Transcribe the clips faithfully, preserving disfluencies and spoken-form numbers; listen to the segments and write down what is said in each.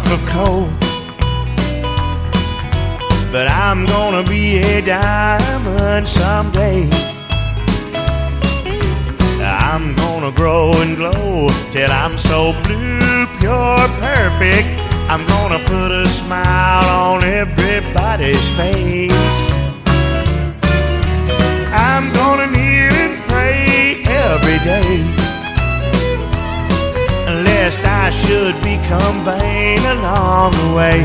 chunk of coal, but I'm gonna be a diamond someday. I'm gonna grow and glow till I'm so blue, pure, perfect. I'm gonna put a smile on everybody's face. I'm gonna kneel and pray every day, lest I should become vain along the way.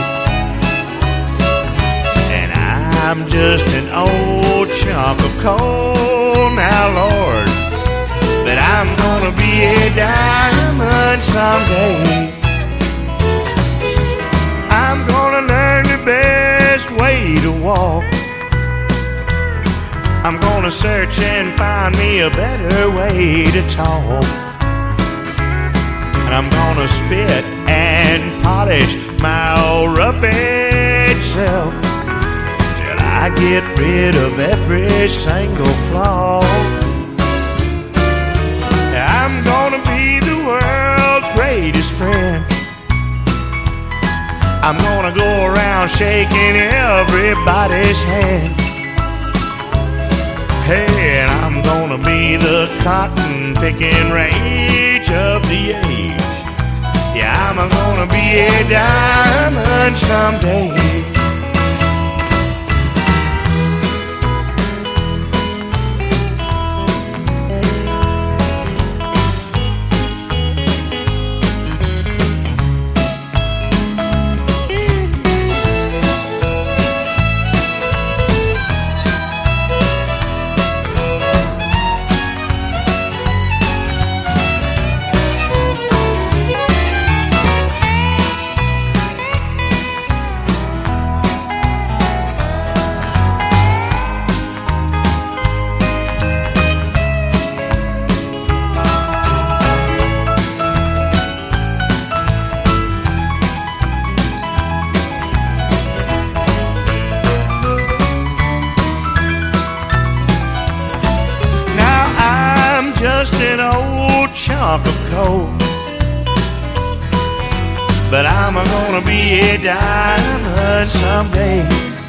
And I'm just an old chunk of coal now, Lord, but I'm gonna be a diamond someday. I'm gonna learn the best way to walk. I'm gonna search and find me a better way to talk. And I'm gonna spit and polish my old rough-edged self till I get rid of every single flaw. I'm gonna be the world's greatest friend. I'm gonna go around shaking everybody's hand. Hey, and I'm gonna be the cotton-picking rage of the age. Yeah, I'm gonna be a diamond someday. Just an old chunk of coal, but I'm gonna be a diamond someday.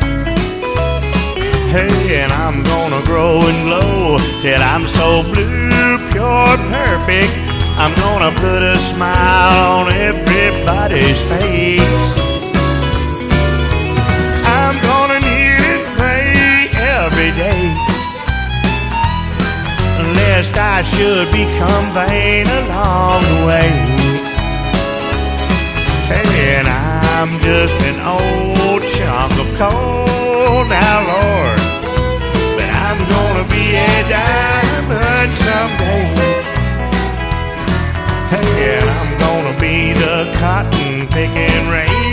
Hey, and I'm gonna grow and glow till I'm so blue, pure, perfect. I'm gonna put a smile on everybody's face. I'm gonna kneel and pray every day, lest I should become vain along the way. And I'm just an old chunk of coal now, Lord, but I'm gonna be a diamond someday. And I'm gonna be the cotton-picking rain